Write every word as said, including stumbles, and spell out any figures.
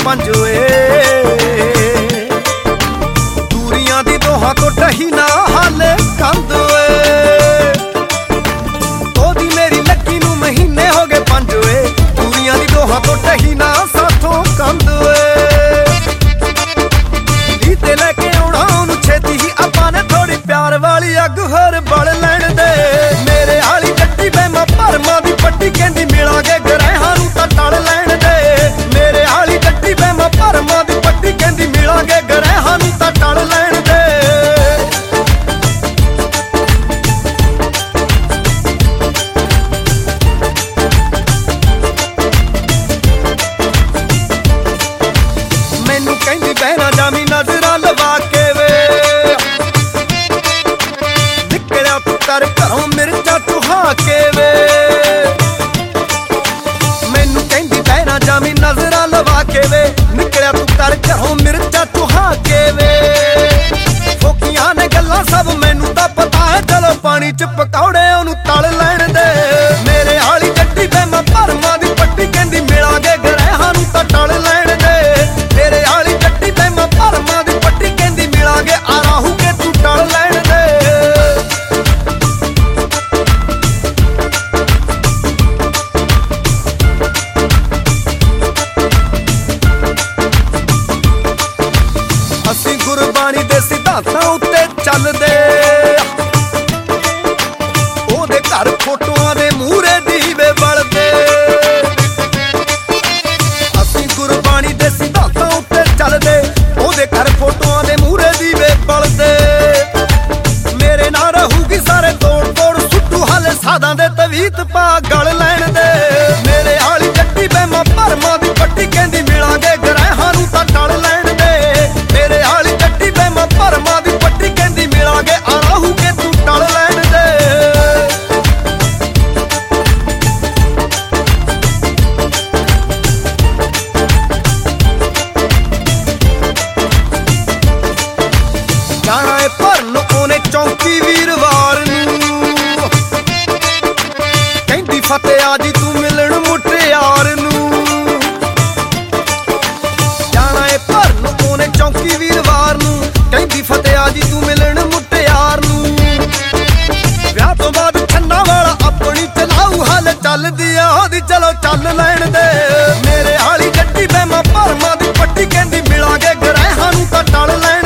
पंज वे दूरियां दी दोहां तो टही ना हाले कंद वे ओदी मेरी लक्की नू महीने हो गए पंज वे दूरियां दी दोहां तो टही ना साथों कंद वे लीते लेके आउणा ओनू छेती ही आपां ने थोड़ी प्यार वाली अग होर बल लैण दे मेरे आली जट्टी बेमा भरमा दी पट्टी कहंदी मिलांगे गरैहां नू तां टल लैण दे मेरे आली जट्टी बेमा भरमा दी पट्टी कहंदी मिलांगे गरैहां नू तां टल लैण दे मैनू कहंदी बहना जामी नजरां लवा के वे निकलिया तू कर घरों मिर्चा चुहा के वे मैनू कहंदी बहना जामी नजरां लवा के वे निकलिया तू कर घरों मिर्चा चुहा के वे फोकियां ने गल्लां सब मैनू तां पता है चलो पानी च पकौड़े ओनू तल लैण दे मेरे आली जट्टी बेमा भरमा दी पट्टी कहंदी मिलांगे गरैहां नू तां टल लैण दे मेरे आली जट्टी बेमा भरमा दी पट्टी कहंदी मिलांगे आ राहू के तू टल लैण दे ਅਸੀਂ ਗੁਰਬਾਣੀ ਦੇ ਸਿਧਾਂਤਾਂ ਉੱਤੇ ਚੱਲਦੇ ਉਹਦੇ ਘਰ ਫੋਟੋਆਂ ਦੇ ਮੂਹਰੇ ਦੀਵੇ ਬਲਦੇ ਅਸੀਂ ਗੁਰਬਾਣੀ ਦੇ ਸਿਧਾਂਤਾਂ ਉੱਤੇ ਚੱਲਦੇ ਉਹਦੇ ਘਰ ਫੋਟੋਆਂ ਦੇ ਮੂਹਰੇ ਦੀਵੇ ਬਲਦੇ ਮੇਰੇ ਨਾਲ ਰਹੂਗੀ ਸਾਰੇ ਤੋੜ ਤੋੜ ਸੁੱਟੂ ਹਾਲੇ ਸਾਦਾਂ ਦੇ ਤਵੀਤ ਪਾ ਗਲ ਲੈਣ ਦੇ ਮੇਰੇ ਆਲੀ ਜੱਟੀ ਬੇਮਾ ਭਰਮਾਂ ਦੀ ਪੱਟੀ ਕਹਿੰਦੀ ਮਿਲਾਂਗੇ ਗਰੈਹਾਂ ਨੂੰ ਤਾਂ ਟਲ ਲੈਣ ਦੇ ਮੇਰੇ ਆਲੀ ਜੱਟੀ ਬੇਮਾ ਭਰਮਾਂ ਦੀ ਪੱਟੀ ਕਹਿੰਦੀ ਮਿਲਾਂਗੇ ਆ ਰਾਹੂ ਕੇ ਤੂੰ ਟਲ ਲੈਣ ਦੇ ਜਾਣਾ ਏ ਭਰਨ ਉਹਨੇ ਚੌਂਕੀ ਵੀਰਵਾਰ ਨੂੰ ਕਹਿੰਦੀ ਫਤਿਹ ਆ ਜੀ ਤੂੰ ਮਿਲਣ ਮੁਟਿਆਰ ਨੂੰ ਜਾਣਾ ਏ ਭਰਨ ਉਹਨੇ ਚੌਂਕੀ ਵੀਰਵਾਰ ਨੂੰ ਕਹਿੰਦੀ ਫਤਿਹ ਆ ਜੀ ਤੂੰ ਮਿਲਣ ਮੁਟਿਆਰ ਨੂੰ ਵਿਆਹ ਤੋਂ ਬਾਅਦ ਛੰਨਾ ਵਾਲਾ ਆਪਣੀ ਚਲਾਊ ਹਲ ਚੱਲਦੀ ਆ ਉਹਦੀ ਚਲੋ ਚੱਲ ਲੈਣ ਦੇ ਮੇਰੇ ਆਲੀ ਜੱਟੀ ਬੇਮਾ ਭਰਮਾਂ ਦੀ ਪੱਟੀ ਕਹਿੰਦੀ ਮਿਲਾਂਗੇ ਗਰੈਹਾਂ ਨੂੰ ਤਾਂ ਟਲ ਲੈਣ